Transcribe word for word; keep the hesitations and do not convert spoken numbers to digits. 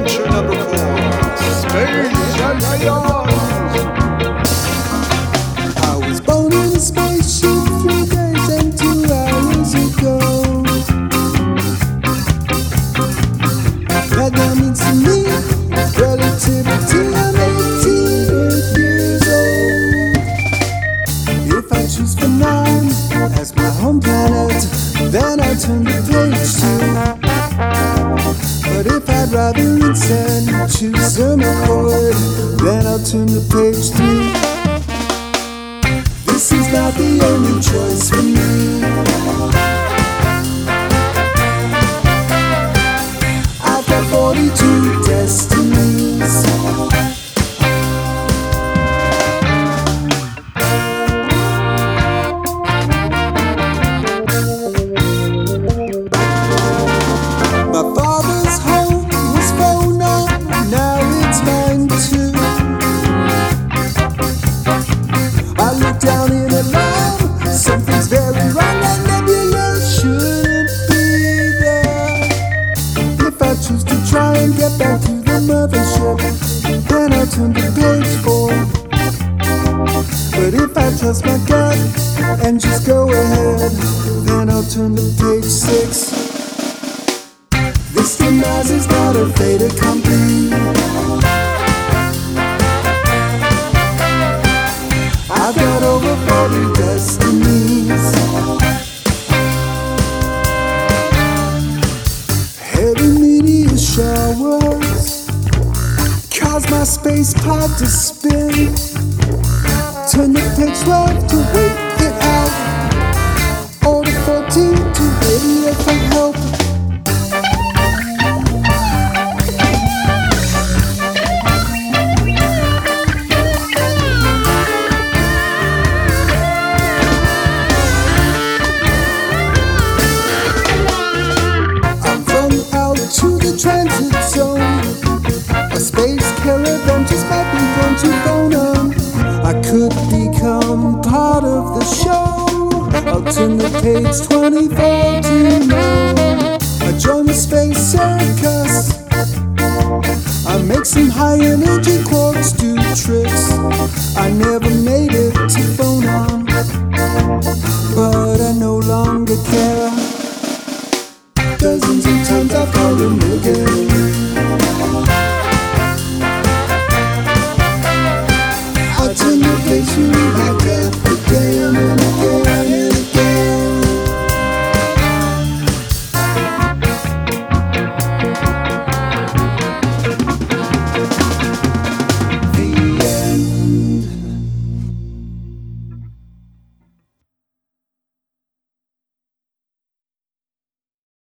Adventure number four, Space and Beyond. I was born in a spaceship three days and two hours ago. That now means to me relativity. I'm eighteen years old. If I choose for nine as my home planet, then I turn the page to. But if I'd rather instead choose Zermatt, then I'll turn to page three. This is not the only choice for me. I've got forty-two destinies. My father's home was phone up, now it's mine too. I look down in alarm, something's very wrong, and nebula shouldn't be there. If I choose to try and get back to the mothership, then I'll turn to page four. But if I trust my gut and just go ahead, then I'll turn to page six. This demise is not a fait accompli. I've got over forty destinies. Heavy meteor showers cause my space pod to spin. Turn to page twelve to wait it out. Order fourteen to radio for help. To the transit zone, a space caravan just might be going to Bonham. I could become part of the show. I'll turn to page twenty-four to know. I join the space circus. I make some high energy quarks do tricks. I never made it